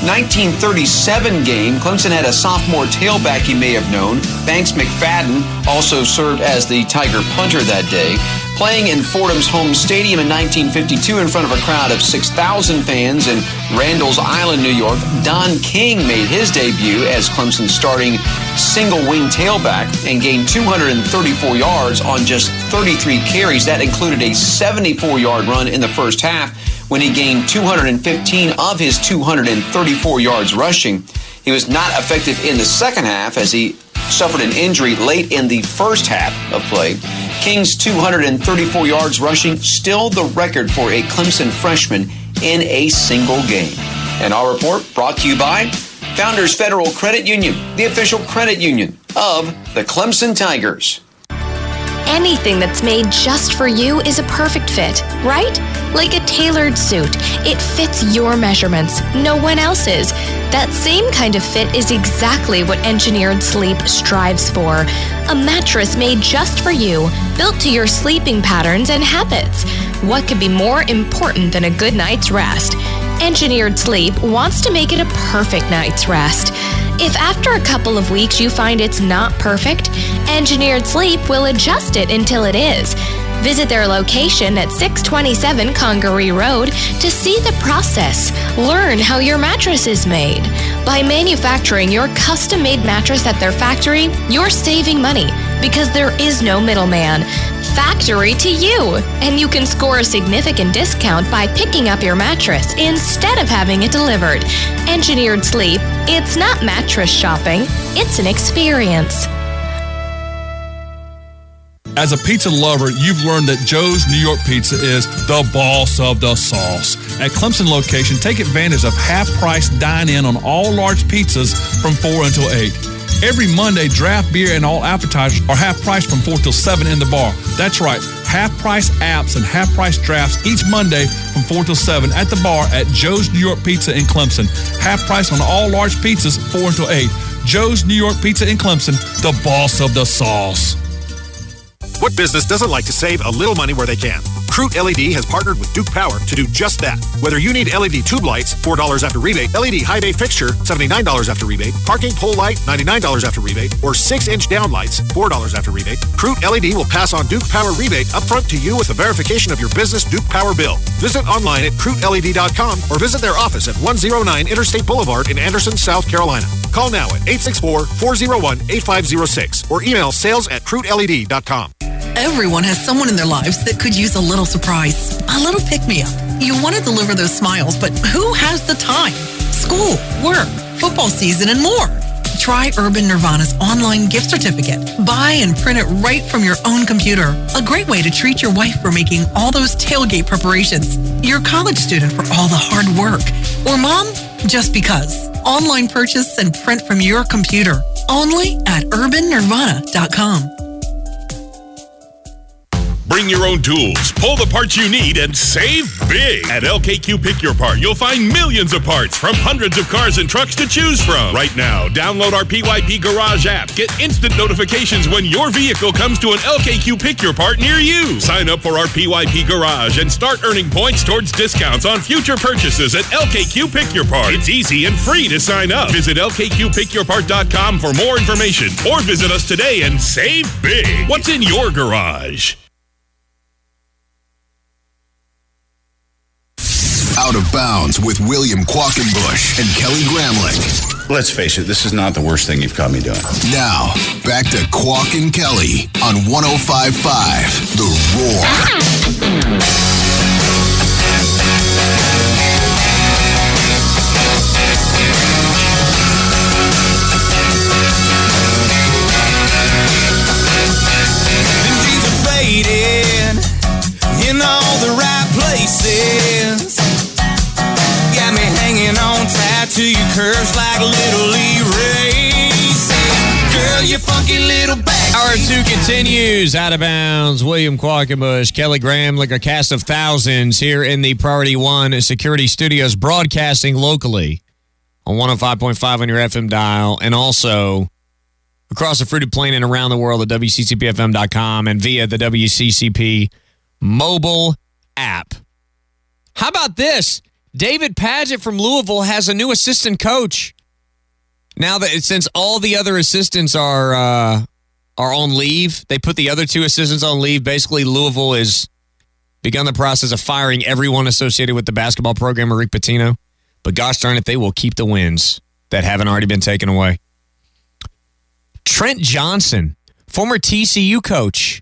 1937 game, Clemson had a sophomore tailback you may have known. Banks McFadden also served as the Tiger punter that day. Playing in Fordham's home stadium in 1952 in front of a crowd of 6,000 fans in Randall's Island, New York, Don King made his debut as Clemson's starting single-wing tailback and gained 234 yards on just 33 carries. That included a 74-yard run in the first half when he gained 215 of his 234 yards rushing. He was not effective in the second half as he suffered an injury late in the first half of play. King's 234 yards rushing, still the record for a Clemson freshman in a single game. And our report brought to you by Founders Federal Credit Union, the official credit union of the Clemson Tigers. Anything that's made just for you is a perfect fit, right? Like a tailored suit. It fits your measurements, no one else's. That same kind of fit is exactly what Engineered Sleep strives for. A mattress made just for you, built to your sleeping patterns and habits. What could be more important than a good night's rest? Engineered Sleep wants to make it a perfect night's rest. If after a couple of weeks you find it's not perfect, Engineered Sleep will adjust it until it is. Visit their location at 627 Congaree Road to see the process. Learn how your mattress is made. By manufacturing your custom-made mattress at their factory, you're saving money because there is no middleman. Factory to you. And you can score a significant discount by picking up your mattress instead of having it delivered. Engineered Sleep, it's not mattress shopping, it's an experience. As a pizza lover, you've learned that Joe's New York Pizza is the boss of the sauce. At Clemson location, take advantage of half-price dine-in on all large pizzas from 4 until 8. Every Monday, draft beer and all appetizers are half-price from 4 till 7 in the bar. That's right, half-price apps and half-price drafts each Monday from 4 till 7 at the bar at Joe's New York Pizza in Clemson. Half-price on all large pizzas, 4 until 8. Joe's New York Pizza in Clemson, the boss of the sauce. What business doesn't like to save a little money where they can? Crute LED has partnered with Duke Power to do just that. Whether you need LED tube lights, $4 after rebate, LED high bay fixture, $79 after rebate, parking pole light, $99 after rebate, or 6-inch down lights, $4 after rebate, Crute LED will pass on Duke Power rebate upfront to you with a verification of your business Duke Power bill. Visit online at CruteLED.com or visit their office at 109 Interstate Boulevard in Anderson, South Carolina. Call now at 864-401-8506 or email sales@CruteLED.com. Everyone has someone in their lives that could use a little surprise, a little pick-me-up. You want to deliver those smiles, but who has the time? School, work, football season, and more. Try Urban Nirvana's online gift certificate. Buy and print it right from your own computer. A great way to treat your wife for making all those tailgate preparations. Your college student for all the hard work. Or mom, just because. Online purchase and print from your computer. Only at urbannirvana.com. Bring your own tools, pull the parts you need, and save big. At LKQ Pick Your Part, you'll find millions of parts from hundreds of cars and trucks to choose from. Right now, download our PYP Garage app. Get instant notifications when your vehicle comes to an LKQ Pick Your Part near you. Sign up for our PYP Garage and start earning points towards discounts on future purchases at LKQ Pick Your Part. It's easy and free to sign up. Visit LKQPickYourPart.com for more information or visit us today and save big. What's in your garage? Out of Bounds with William Quackenbush and Kelly Gramlich. Let's face it, this is not the worst thing you've caught me doing. Now, back to Quack and Kelly on 105.5 The Roar. Them jeans are faded in all the right places. Got me hanging on tight to your curves like little erasers. Girl, you funky little back. Hour 2 continues. Out of Bounds. William Quackenbush, Kelly Gramlich, a cast of thousands here in the Priority One Security Studios, broadcasting locally on 105.5 on your FM dial, and also across the fruited plain and around the world at WCCPFM.com and via the WCCP mobile app. How about this? David Padgett from Louisville has a new assistant coach. Now that since all the other assistants are on leave, they put the other two assistants on leave. Basically, Louisville has begun the process of firing everyone associated with the basketball program, Rick Pitino. But gosh darn it, they will keep the wins that haven't already been taken away. Trent Johnson, former TCU coach.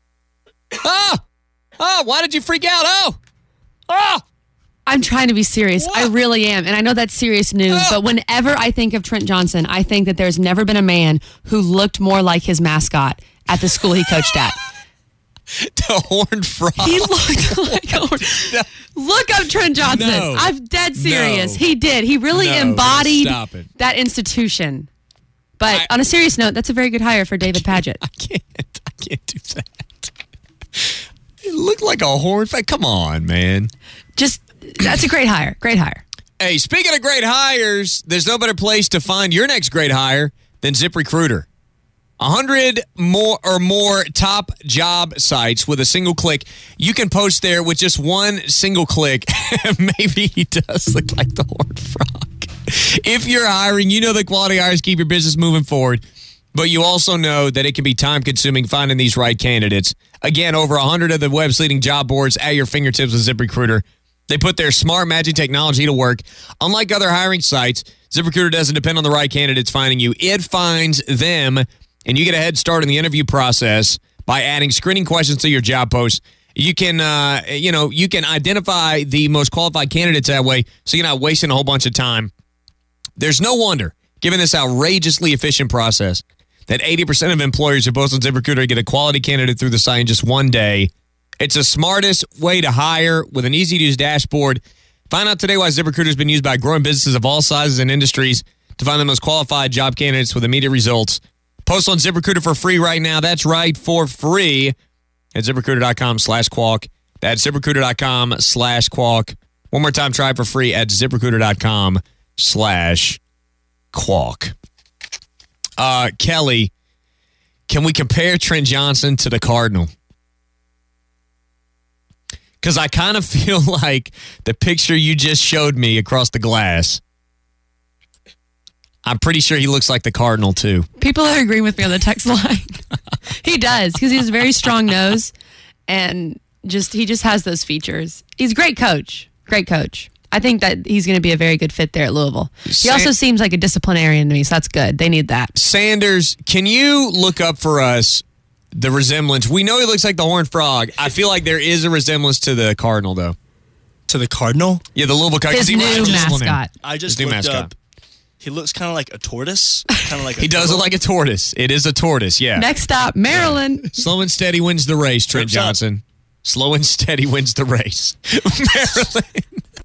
Why did you freak out? I'm trying to be serious. What? I really am. And I know that's serious news, but whenever I think of Trent Johnson, I think that there's never been a man who looked more like his mascot at the school he coached at. The Horned Frog. He looked like a horn. No. Look up Trent Johnson. No. I'm dead serious. No. He did. He really embodied that institution. But on a serious note, that's a very good hire for David Padgett. I can't do that. He looked like a horned frog. Come on, man. That's a great hire. Great hire. Hey, speaking of great hires, there's no better place to find your next great hire than ZipRecruiter. 100 more top job sites with a single click. You can post there with just one single click. Maybe he does look like the horned frog. If you're hiring, you know that quality hires keep your business moving forward, but you also know that it can be time-consuming finding these right candidates. Again, over 100 of the web's leading job boards at your fingertips with ZipRecruiter. They put their smart matching technology to work. Unlike other hiring sites, ZipRecruiter doesn't depend on the right candidates finding you. It finds them, and you get a head start in the interview process by adding screening questions to your job post. You can, you can identify the most qualified candidates that way, so you're not wasting a whole bunch of time. There's no wonder, given this outrageously efficient process, that 80% of employers who post on ZipRecruiter get a quality candidate through the site in just one day. It's the smartest way to hire with an easy-to-use dashboard. Find out today why ZipRecruiter has been used by growing businesses of all sizes and industries to find the most qualified job candidates with immediate results. Post on ZipRecruiter for free right now. That's right, for free at ZipRecruiter.com/Qualk. That's ZipRecruiter.com/Qualk. One more time, try it for free at ZipRecruiter.com/Qualk. Kelly, can we compare Trent Johnson to the Cardinal? Because I kind of feel like the picture you just showed me across the glass, I'm pretty sure he looks like the Cardinal, too. People are agreeing with me on the text line. He does, because he has a very strong nose, and he just has those features. He's a great coach. Great coach. I think that he's going to be a very good fit there at Louisville. He also seems like a disciplinarian to me, so that's good. They need that. Sanders, can you look up for us the resemblance? We know he looks like the horned frog. I feel like there is a resemblance to the Cardinal, though. To the Cardinal? Yeah, the Louisville Cardinal. His new mascot. I just looked up. He looks kind of like a tortoise. Kind of like he does look like a tortoise. It is a tortoise, yeah. Next stop, Maryland. Yeah. Slow and steady wins the race, Trent Johnson. Slow and steady wins the race. Maryland.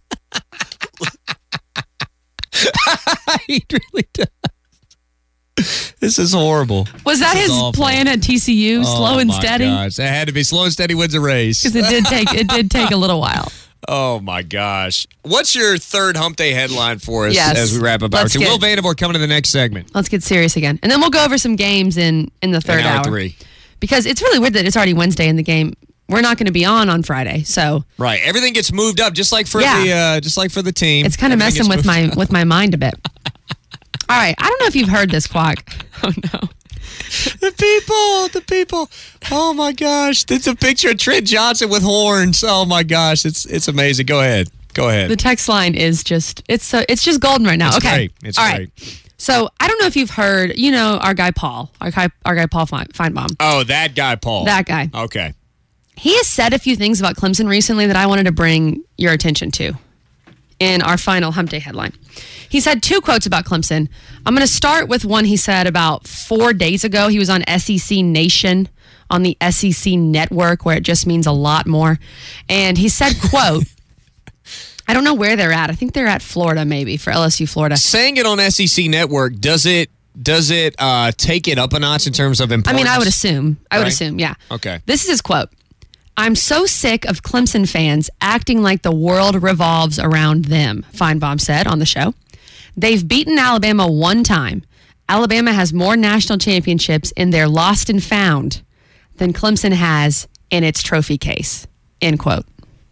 He really does. This is horrible. Was that his plan at TCU? Slow and steady? Gosh. That had to be slow and steady wins the race. Because it did take a little while. Oh my gosh. What's your third hump day headline for us as we wrap up hour two? Will Vandervoort coming to the next segment. Let's get serious again. And then we'll go over some games in the third hour. 3. Because it's really weird that it's already Wednesday in the game. We're not going to be on Friday, so right. Everything gets moved up, just like for the team. It's kind of messing with my mind a bit. All right, I don't know if you've heard this, Quack. Oh no, the people. Oh my gosh, it's a picture of Trent Johnson with horns. Oh my gosh, it's amazing. Go ahead. The text line is just it's just golden right now. It's okay, great. It's all great. Right. So I don't know if you've heard. You know our guy Paul, our guy Paul Feinbaum. Oh, that guy Paul. That guy. Okay. He has said a few things about Clemson recently that I wanted to bring your attention to in our final Hump Day headline. He's had 2 quotes about Clemson. I'm going to start with one he said about 4 days ago. He was on SEC Nation on the SEC Network, where it just means a lot more. And he said, quote, I don't know where they're at. I think they're at Florida, maybe, for LSU Florida. Saying it on SEC Network, does it take it up a notch in terms of importance? I mean, I would assume, yeah. Okay. This is his quote. I'm so sick of Clemson fans acting like the world revolves around them, Feinbaum said on the show. They've beaten Alabama 1 time. Alabama has more national championships in their lost and found than Clemson has in its trophy case, end quote.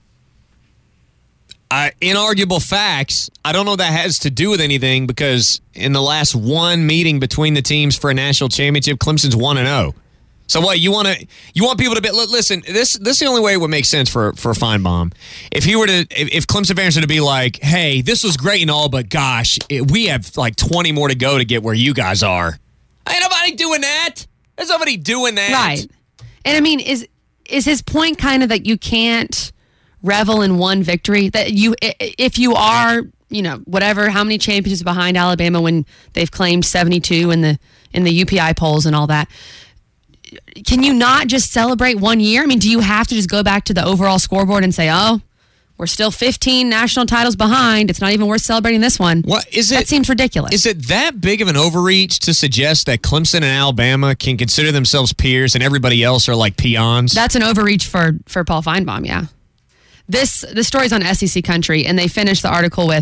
Inarguable facts. I don't know that has to do with anything because in the last 1 meeting between the teams for a national championship, Clemson's 1-0. So what you want people to be? Listen, this is the only way it would make sense for Feinbaum. If Clemson fans were to be like, "Hey, this was great and all, but gosh, we have like 20 more to go to get where you guys are." Ain't nobody doing that. There's nobody doing that, right? And I mean, is his point kind of that you can't revel in one victory? That if you are, whatever, how many championships behind Alabama when they've claimed 72 in the UPI polls and all that. Can you not just celebrate 1 year? I mean, do you have to just go back to the overall scoreboard and say, oh, we're still 15 national titles behind. It's not even worth celebrating this one. What is it? That seems ridiculous. Is it that big of an overreach to suggest that Clemson and Alabama can consider themselves peers and everybody else are like peons? That's an overreach for Paul Feinbaum, yeah. The story's on SEC Country, and they finished the article with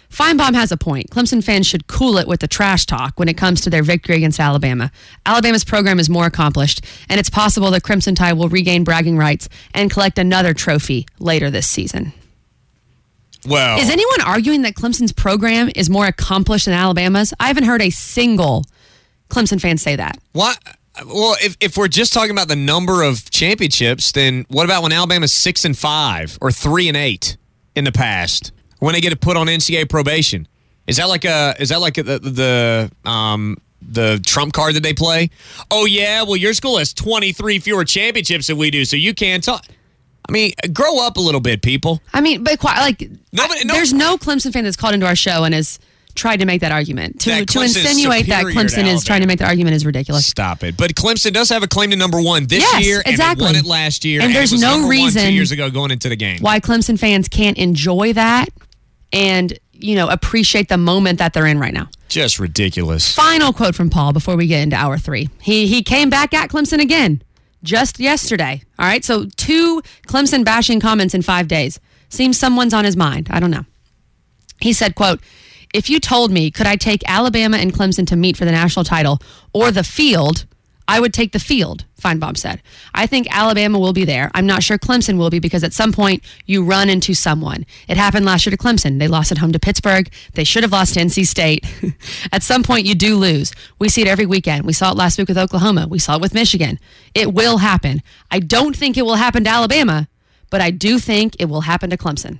Feinbaum has a point. Clemson fans should cool it with the trash talk when it comes to their victory against Alabama. Alabama's program is more accomplished, and it's possible the Crimson Tide will regain bragging rights and collect another trophy later this season. Well, is anyone arguing that Clemson's program is more accomplished than Alabama's? I haven't heard a single Clemson fan say that. What? Well, if we're just talking about the number of championships, then what about when Alabama's 6-5 or 3-8 in the past? When they get put on NCAA probation, is that like the trump card that they play? Oh yeah, well your school has 23 fewer championships than we do, so you can't talk. I mean, grow up a little bit, people. I mean, but there's no Clemson fan that's called into our show and has tried to make that argument. To insinuate that Clemson is trying to make the argument is ridiculous. Stop it. But Clemson does have a claim to number one this year, exactly. And they won it last year. And there's it was no number reason 1 2 years ago going into the game. Why Clemson fans can't enjoy that and, appreciate the moment that they're in right now. Just ridiculous. Final quote from Paul before we get into hour 3. He came back at Clemson again just yesterday. All right, so 2 Clemson bashing comments in 5 days. Seems someone's on his mind. I don't know. He said, quote, "If you told me, could I take Alabama and Clemson to meet for the national title or the field, I would take the field," Feinbaum said. "I think Alabama will be there. I'm not sure Clemson will be because at some point you run into someone. It happened last year to Clemson. They lost at home to Pittsburgh. They should have lost to NC State. At some point you do lose. We see it every weekend. We saw it last week with Oklahoma. We saw it with Michigan. It will happen. I don't think it will happen to Alabama, but I do think it will happen to Clemson."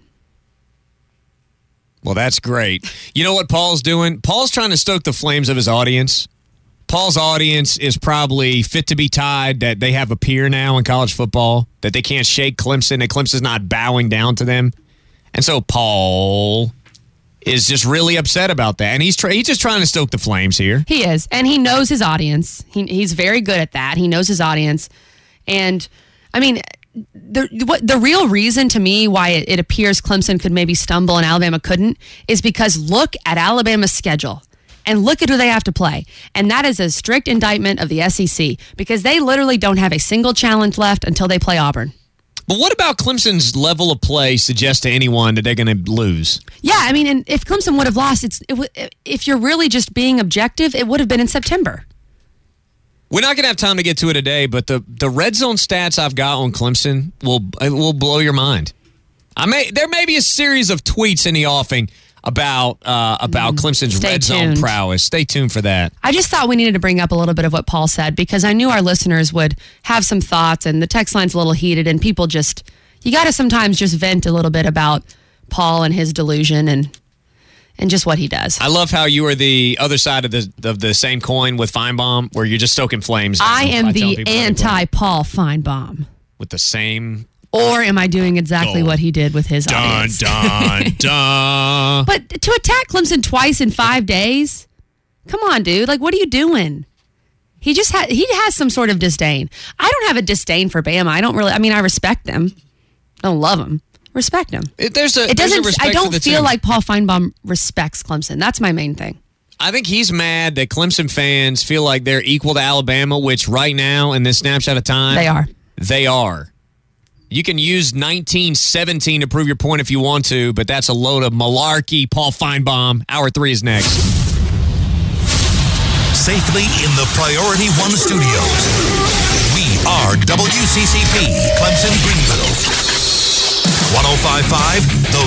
Well, that's great. You know what Paul's doing? Paul's trying to stoke the flames of his audience. Paul's audience is probably fit to be tied that they have a peer now in college football, that they can't shake Clemson, that Clemson's not bowing down to them. And so Paul is just really upset about that. And he's just trying to stoke the flames here. He is. And he knows his audience. He's very good at that. He knows his audience. And, I mean, the real reason to me why it appears Clemson could maybe stumble and Alabama couldn't is because look at Alabama's schedule. And look at who they have to play. And that is a strict indictment of the SEC because they literally don't have a single challenge left until they play Auburn. But what about Clemson's level of play suggests to anyone that they're going to lose? Yeah, I mean, and if Clemson would have lost, if you're really just being objective, it would have been in September. We're not going to have time to get to it today, but the red zone stats I've got on Clemson will blow your mind. There may be a series of tweets in the offing about Clemson's red zone prowess. Stay tuned for that. I just thought we needed to bring up a little bit of what Paul said because I knew our listeners would have some thoughts and the text line's a little heated and people you got to sometimes just vent a little bit about Paul and his delusion and just what he does. I love how you are the other side of the same coin with Feinbaum where you're just stoking flames. I am the anti-Paul Feinbaum. With the same... Or am I doing exactly what he did with his audience? Dun. But to attack Clemson twice in 5 days? Come on, dude. Like, what are you doing? He has some sort of disdain. I don't have a disdain for Bama. I respect them. I don't love them. Respect them. I don't feel like Paul Feinbaum respects Clemson. That's my main thing. I think he's mad that Clemson fans feel like they're equal to Alabama, which right now in this snapshot of time, They are. You can use 1917 to prove your point if you want to, but that's a load of malarkey. Paul Feinbaum. Hour 3 is next. Safely in the Priority One studios. We are WCCP, Clemson Greenville. 105.5, The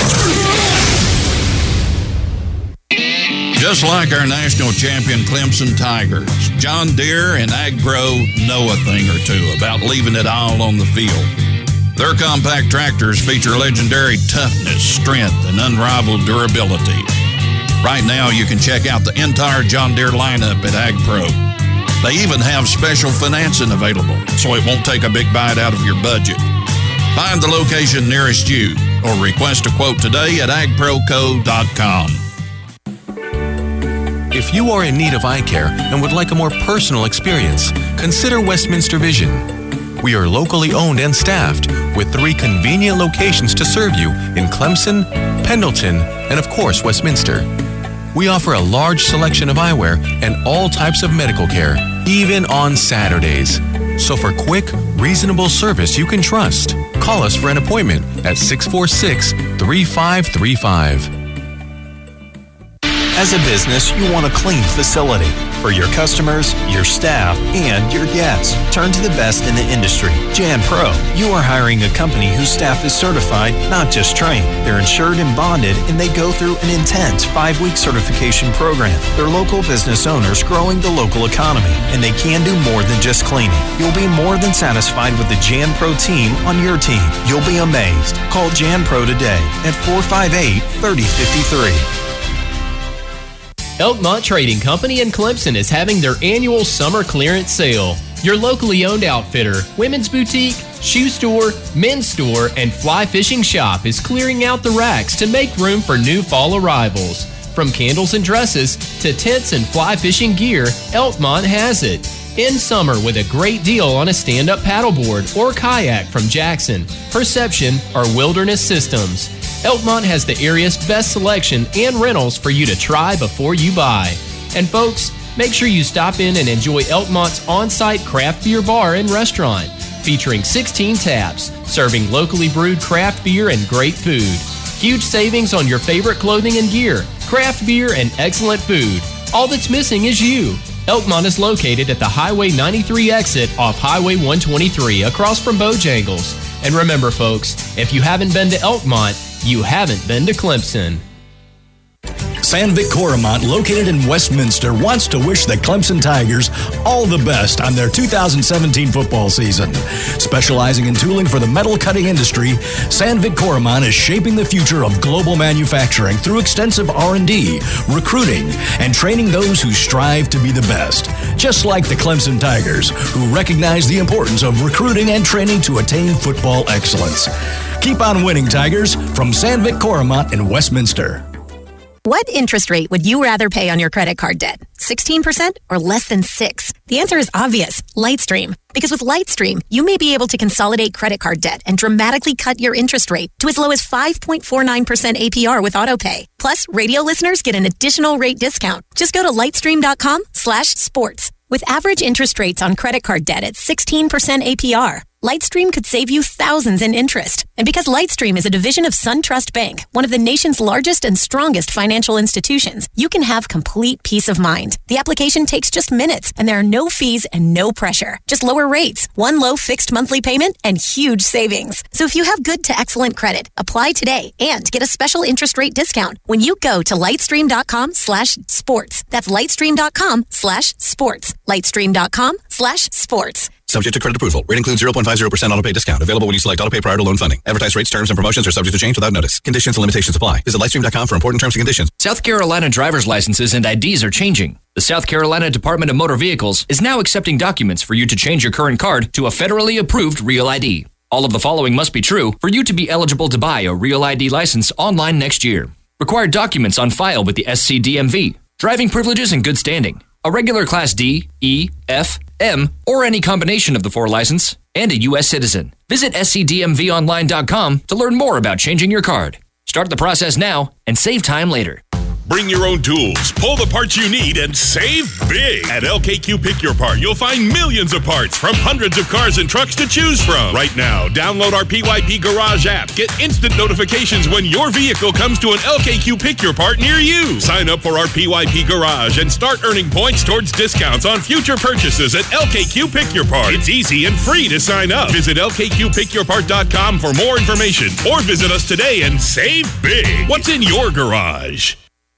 Roar. Just like our national champion Clemson Tigers, John Deere and AgPro know a thing or two about leaving it all on the field. Their compact tractors feature legendary toughness, strength, and unrivaled durability. Right now, you can check out the entire John Deere lineup at AgPro. They even have special financing available, so it won't take a big bite out of your budget. Find the location nearest you or request a quote today at agproco.com. If you are in need of eye care and would like a more personal experience, consider Westminster Vision. We are locally owned and staffed with 3 convenient locations to serve you in Clemson, Pendleton, and of course, Westminster. We offer a large selection of eyewear and all types of medical care, even on Saturdays. So for quick, reasonable service you can trust, call us for an appointment at 646-3535. As a business, you want a clean facility for your customers, your staff, and your guests. Turn to the best in the industry, Jan Pro. You are hiring a company whose staff is certified, not just trained. They're insured and bonded, and they go through an intense 5-week certification program. They're local business owners growing the local economy, and they can do more than just cleaning. You'll be more than satisfied with the Jan Pro team on your team. You'll be amazed. Call Jan Pro today at 458-3053. Elkmont Trading Company in Clemson is having their annual summer clearance sale. Your locally owned outfitter, women's boutique, shoe store, men's store, and fly fishing shop is clearing out the racks to make room for new fall arrivals. From candles and dresses to tents and fly fishing gear, Elkmont has it. In summer with a great deal on a stand-up paddleboard or kayak from Jackson, Perception, or Wilderness Systems. Elkmont has the area's best selection and rentals for you to try before you buy. And folks, make sure you stop in and enjoy Elkmont's on-site craft beer bar and restaurant, featuring 16 taps, serving locally brewed craft beer and great food. Huge savings on your favorite clothing and gear, craft beer, and excellent food. All that's missing is you. Elkmont is located at the Highway 93 exit off Highway 123 across from Bojangles. And remember, folks, if you haven't been to Elkmont, you haven't been to Clemson. Sandvik Coromant, located in Westminster, wants to wish the Clemson Tigers all the best on their 2017 football season. Specializing in tooling for the metal cutting industry, Sandvik Coromant is shaping the future of global manufacturing through extensive R&D, recruiting, and training those who strive to be the best. Just like the Clemson Tigers, who recognize the importance of recruiting and training to attain football excellence. Keep on winning, Tigers, from Sandvik Coromant in Westminster. What interest rate would you rather pay on your credit card debt? 16% or less than 6%? The answer is obvious, Lightstream. Because with Lightstream, you may be able to consolidate credit card debt and dramatically cut your interest rate to as low as 5.49% APR with AutoPay. Plus, radio listeners get an additional rate discount. Just go to lightstream.com/sports. With average interest rates on credit card debt at 16% APR, Lightstream could save you thousands in interest. And because Lightstream is a division of SunTrust Bank, one of the nation's largest and strongest financial institutions, you can have complete peace of mind. The application takes just minutes, and there are no fees and no pressure. Just lower rates, one low fixed monthly payment, and huge savings. So if you have good to excellent credit, apply today and get a special interest rate discount when you go to lightstream.com/sports. That's lightstream.com/sports. lightstream.com/sports. Subject to credit approval. Rate includes 0.50% autopay discount. Available when you select autopay prior to loan funding. Advertised rates, terms, and promotions are subject to change without notice. Conditions and limitations apply. Visit lightstream.com for important terms and conditions. South Carolina driver's licenses and IDs are changing. The South Carolina Department of Motor Vehicles is now accepting documents for you to change your current card to a federally approved Real ID. All of the following must be true for you to be eligible to buy a Real ID license online next year. Required documents on file with the SCDMV. Driving privileges in good standing. A regular Class D, E, F, M, or any combination of the 4 license, and a U.S. citizen. Visit scdmvonline.com to learn more about changing your card. Start the process now and save time later. Bring your own tools, pull the parts you need, and save big. At LKQ Pick Your Part, you'll find millions of parts from hundreds of cars and trucks to choose from. Right now, download our PYP Garage app. Get instant notifications when your vehicle comes to an LKQ Pick Your Part near you. Sign up for our PYP Garage and start earning points towards discounts on future purchases at LKQ Pick Your Part. It's easy and free to sign up. Visit LKQPickYourPart.com for more information or visit us today and save big. What's in your garage?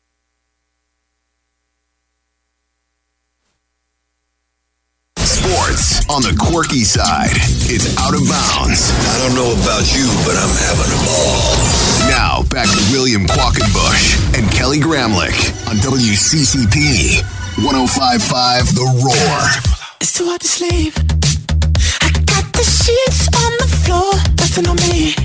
Sports on the quirky side. It's Out of Bounds. I don't know about you, but I'm having a ball. Now, back to William Quackenbush and Kelly Gramlich on WCCP 105.5 The Roar. It's too hard to sleep. I got the sheets on the floor, nothing on me.